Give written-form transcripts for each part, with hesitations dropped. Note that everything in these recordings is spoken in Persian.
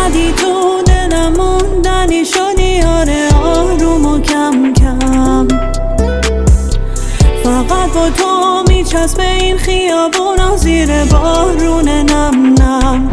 اومدی تو دلم موندنی شدی آره آروم و کم کم. فقط با تو میچسبه این خیابونا زیر بارون نم نم.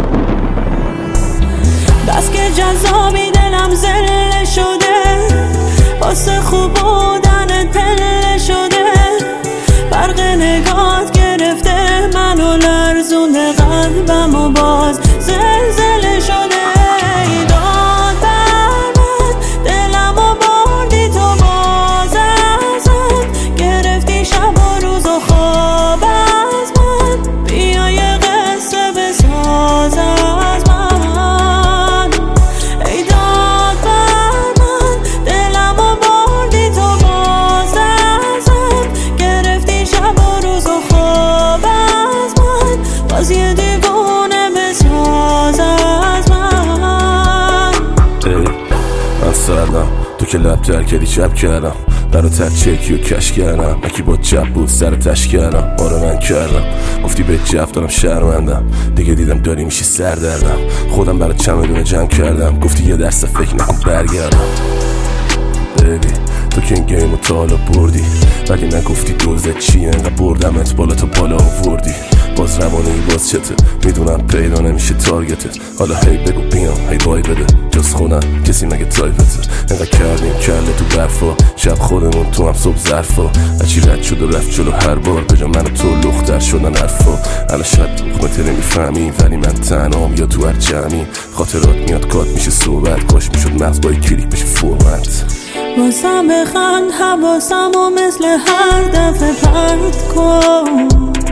بس که جذابی دلم زله شده واسه خوب بودنت پله شده. برق نگات گرفته منو لرزونده قلبم و باز زلزله شده. داد بر من دلم و بردی تو باز ازم. گرفتی شب و روز و خواب از من. بیا یه قصه بساز از من. ای داد بر من دلم و بردی تو باز ازم. گرفتی شب و روز و خواب از من. باز یه دیوونه بساز از من. من سردم تو که لب تر کردی چپ کردم. براتر چکی و کش کردم. یکی با چپ بود سر تش کردم. آره من کردم گفتی به جف دارم شرمندم. دیگه دیدم داری میشی سردردم. خودم برات چمدونه جمع کردم. گفتی یه درس فکر نکن برگردم. بیبی تو که این گیمو تا حالا بردی ولی نگفتی دوزت چیه. انقدر بردمت بالا تو بالا آوردی. باز روانهی باز چته میدونم پیدا نمیشه تارگتت. حالا هی بگو بیام هی بای بده جز خودم کسی مگه تایپته. انقدر کردیم کله تو برفا شب خودمون تو هم صبح ظرفا. هرچی رد شد و رفت جلو هر بار بجا من و تو لختر شدن حرفا. الان شاید تخمته نمیفهمی ولی من تنهام یا تو هر جمعی. خاطرات میاد کات میشه صحبت. کاش میشد مغز با کلیک بشه فرمت. واسم بخند حواسم و مثل هر دفعه پرت کن.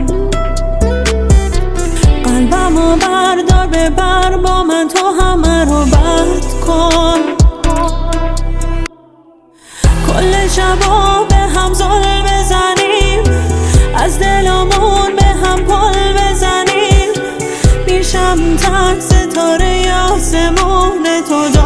قلبمو بردار ببر با من تو همه رو بد کن. کل شبا به هم زل بزنیم. از دلمون به هم پل بزنیم. میشم تک ستاره آسمون تو